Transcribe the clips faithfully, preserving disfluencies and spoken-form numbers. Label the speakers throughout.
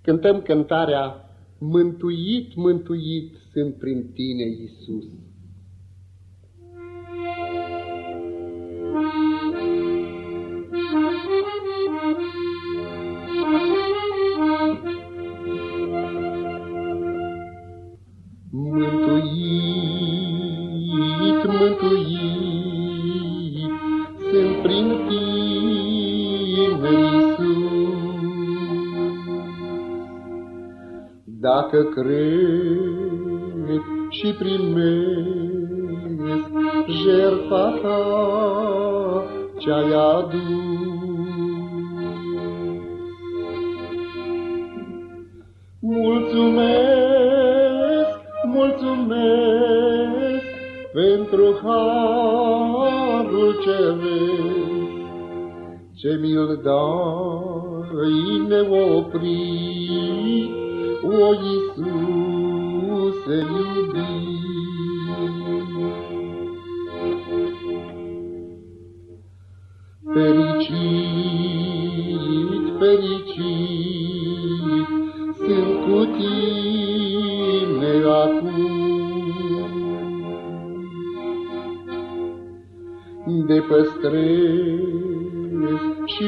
Speaker 1: cântăm cântarea Mântuit, mântuit sunt prin Tine, Iisus. Mântuit, mântuit sunt prin Tine, Iisus. Dacă cred și primesc jertfa Ta ce-ai adus, mulțumesc, mulțumesc pentru harul ceresc ce mi-l dai neoprit, o Iisuse iubit. Fericit, fericit sunt cu Tine acum, de păstrez și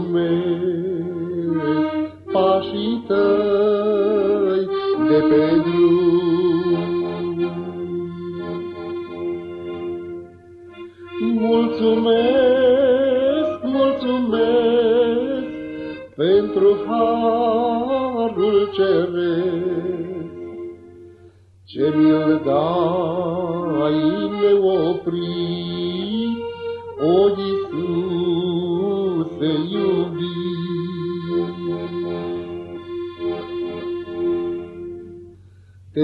Speaker 1: urmez pașii Tăi de pe drum. Mulțumesc, mulțumesc pentru harul ceresc ce mi-l dai neoprit, o Iisuse iubit. Te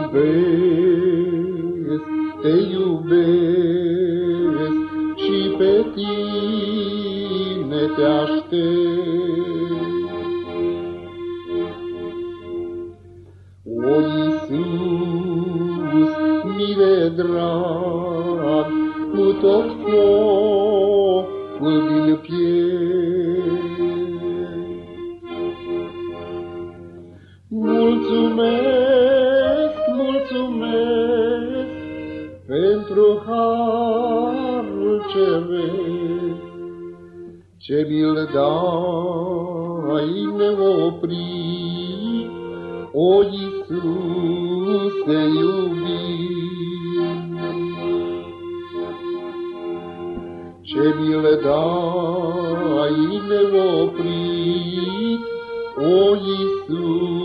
Speaker 1: iubesc, te iubesc și pe Tine te aștept. O Iisus, mire drag, cu tot focul din piept. Mulțumesc, mulțumesc pentru harul ceresc ce mi-l dai neoprit, o Iisuse iubit. Ce mi-l dai neoprit, o Iisus